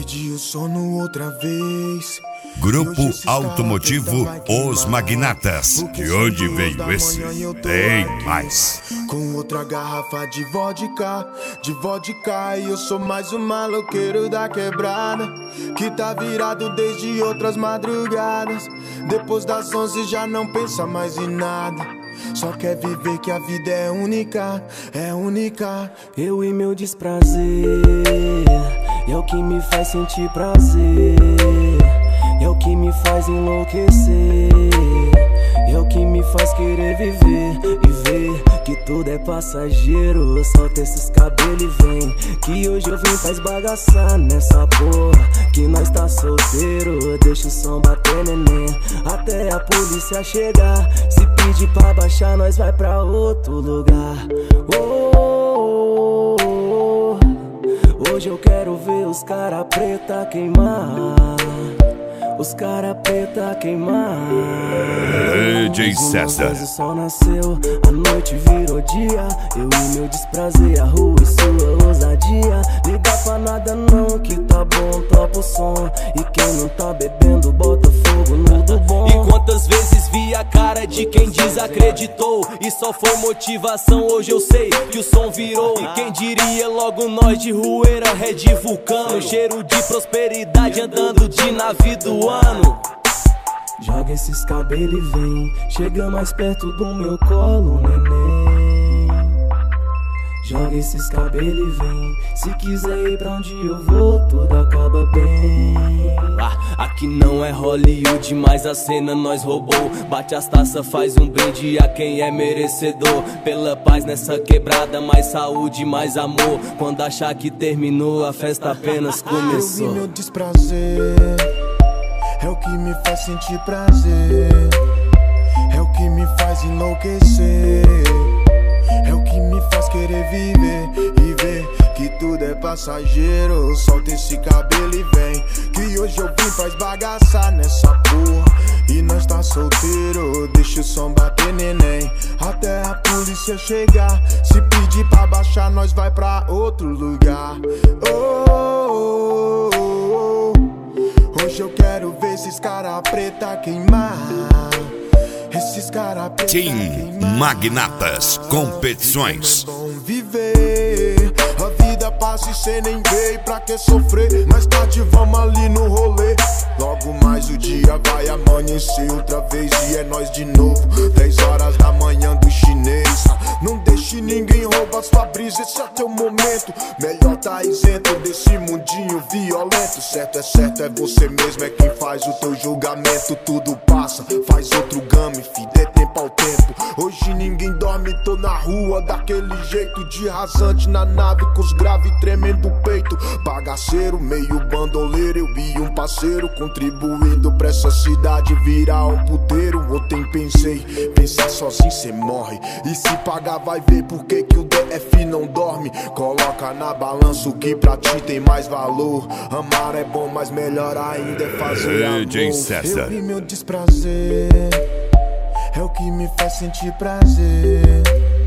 Pedi o sono outra vez. Grupo Automotivo Os Magnatas. De onde veio esse? Tem mais. Com outra garrafa de vodka, e eu sou mais um maloqueiro da quebrada, que tá virado desde outras madrugadas. Depois das 11 já não pensa mais em nada, só quer viver que a vida é única, é única. Eu e meu desprazer, é o que me faz sentir prazer, é o que me faz enlouquecer, é o que me faz querer viver e ver que tudo é passageiro. Solta esses cabelos e vem, que hoje eu vim pra esbagaçar nessa porra, que nós tá solteiro. Deixa o som bater, neném, até a polícia chegar. Se pedir pra baixar, nós vai pra outro lugar. Oh, oh, oh. Hoje eu quero ver os cara preta queimar, os cara preta queimar. DJ César. O sol nasceu, a noite virou dia. Eu e meu desprazer, a rua e sua ousadia. Liga pra nada não, que tá bom, topa o som. E quem não tá bebendo, bota fogo no do bom. E quantas vezes vi a cara de quem desacreditou, e só foi motivação, hoje eu sei que o som virou. E quem diria logo nós de Rueira, Red Vulcano, cheiro de prosperidade andando de navio do ano. Joga esses cabelos e vem, chega mais perto do meu colo, neném. Joga esses cabelos e vem, se quiser ir pra onde eu vou, tudo acaba bem. Aqui não é Hollywood, mas a cena nós roubou. Bate as taças, faz um brinde a quem é merecedor. Pela paz nessa quebrada, mais saúde, mais amor. Quando achar que terminou, a festa apenas começou. Eu vi meu desprazer, é o que me faz sentir prazer, é o que me faz enlouquecer, é o que me faz querer viver e ver que tudo é passageiro. Solta esse cabelo e vem, que hoje eu vim pra esbagaçar nessa porra, e nós tá solteiro. Deixa o som bater, neném, até a polícia chegar. Se pedir pra baixar, nós vai pra outro lugar. Oh, oh, oh, oh. Hoje eu quero ver esses cara preta queimar, esses cara preta Team Magnatas Competições. É bom viver, a vida passa e cê nem vê, pra que sofrer? Mais tarde vamos ali no rolê. Logo mais o dia vai amanhecer outra vez e é nós de novo. 10 horas da manhã do chinês. Não deixe ninguém roubar sua brisa, esse é teu momento. Melhor tá isento desse mundinho violento. Certo, é você mesmo, é quem faz o teu julgamento. Tudo passa, faz outro game, fi, dê tempo ao tempo. Hoje ninguém dorme, tô na rua daquele jeito, de rasante na nave, com os graves tremendo o peito. Bagaceiro, meio bandoleiro, eu e um parceiro, contribuindo pra essa cidade virar um puteiro. Ontem pensei, pensar sozinho cê morre, e se pagar vai ver por que que o DF não dorme. Coloca na balança o que pra ti tem mais valor. Amar é bom, mas melhor ainda é fazer amor. DJ César. Eu vi meu desprazer, é o que me faz sentir prazer,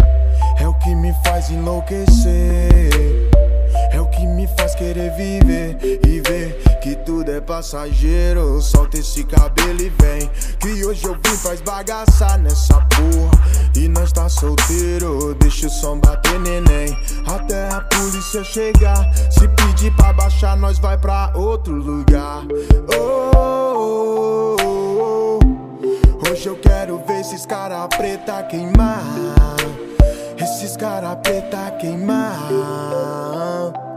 é o que me faz enlouquecer, é o que me faz querer viver e ver que tudo é passageiro. Solta esse cabelo e vem, que hoje eu vim pra esbagaçar nessa porra, e nós tá solteiro. Deixa o som bater, neném, até a polícia chegar. Se pedir pra baixar, nós vai pra outro lugar. Oh, oh, oh, oh. Hoje eu quero ver esses cara preta queimar, esses cara preta queimar.